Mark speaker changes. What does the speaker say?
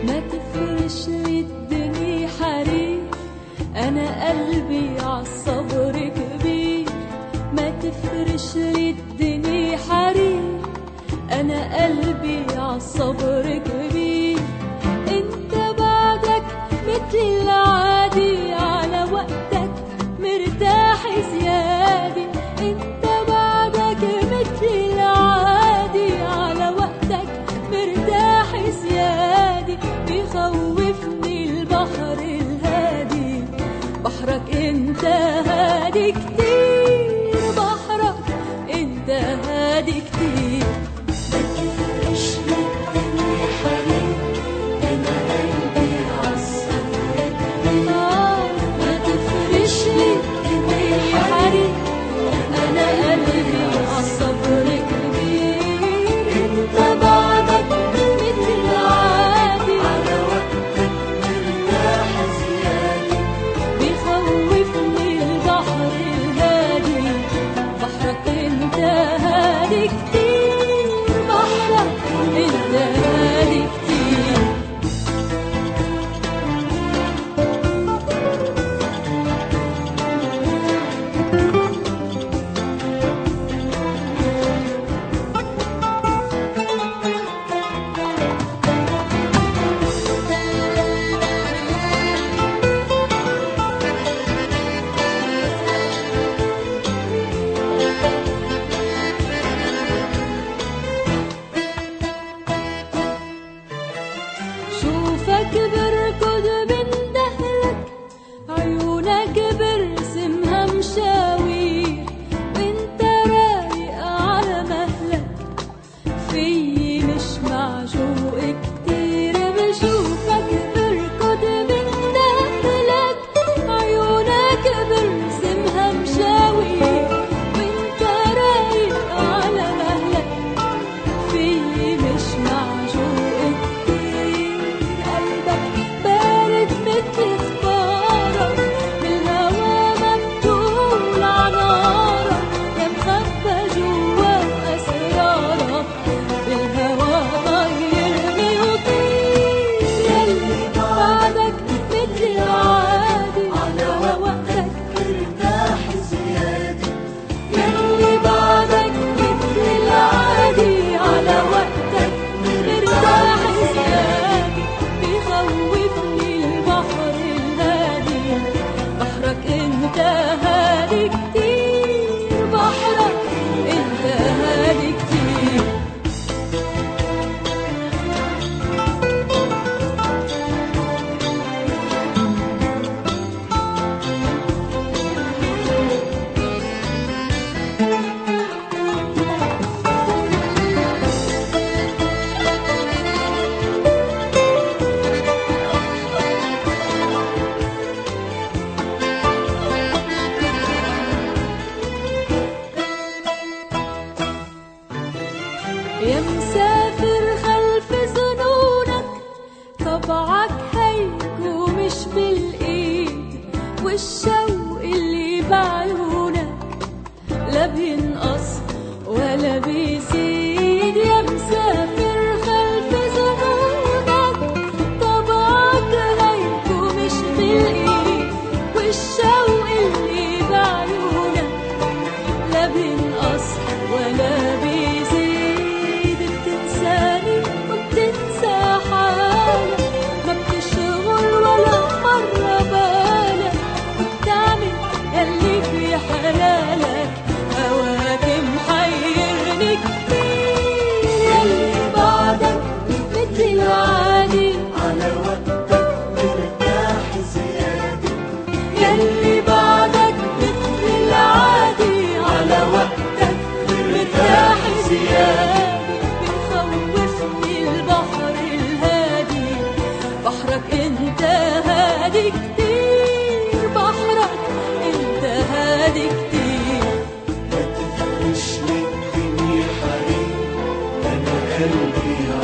Speaker 1: ما تفرش لي الدنيا حرير، أنا قلبي عالصبر كبير. ما تفرش لي الدنيا حرير، أنا قلبي عالصبر كبير. انت بعدك مثل العادي على وقتك مرتاح زيادة. انت بعدك مثل العادي على وقتك مرتاح زيادة. بيخوفني البحر الهادي، بحرك انت هادي كتير، بحرك انت هادي كتير.
Speaker 2: ما تفرش لي الدنيا حرير، أنا قلبي عالصبر كبير.
Speaker 1: ما تفرش لي الدنيا حرير، أنا قلبي عالصبر كبير. انت بعدك مثل العادي
Speaker 2: على وقتك مرتاح زيادة.
Speaker 1: بيخوفني البحر الهادي، بحرك انت هادي كتير، بحرك انت هادي كتير. شوفك بركض من دهرك، عيونك برسمها مشاوير، وانت رايق على مهلك. فيي مش معشوق كتير، بشوفك بركض من دهرك، عيونك برسمها مشاوير، وانت رايق على مهلك. فيي مش معشوق كتير، قلبك بارد مثل اخبارك، بالهوا مبتول عنارك. يا مخبى جوا اسرارك، بالهوا طيرني وطير. يلي بعدك مثل العادي على وقتك
Speaker 2: مرتاح زيادة.
Speaker 1: يلي بعدك مثل العادي على وقتك مرتاح زيادة. بيخوفني البحر الهادي، بحرك انت هادي كتير، بحرك انت هادي كتير. يا مسافر خلف ظنونك، طبعك هيكو مش بالايد، والشوق اللي بعيونك لا بينقص ولا بيزيد. يا مسافر خلف ظنونك، طبعك هيكو مش بالايد، والشوق اللي بعيونك لا بينقص ولا بيزيد. بتنساني وبتنسى حالك، ما بتشغل ولا مرة بالك، وبتعمل يلي في حلالك. هواك محيرني كتير، يلي بعدك مثل العادي
Speaker 2: على وقتك مرتاح زيادة.
Speaker 1: يلي بعدك مثل العادي على وقتك مرتاح زيادة. بيخوفني البحر الهادي، بحرك انت هادي كتير، بحرك انت هادي كتير.
Speaker 2: ما تفرش لي الدنيا حرير، أنا قلبي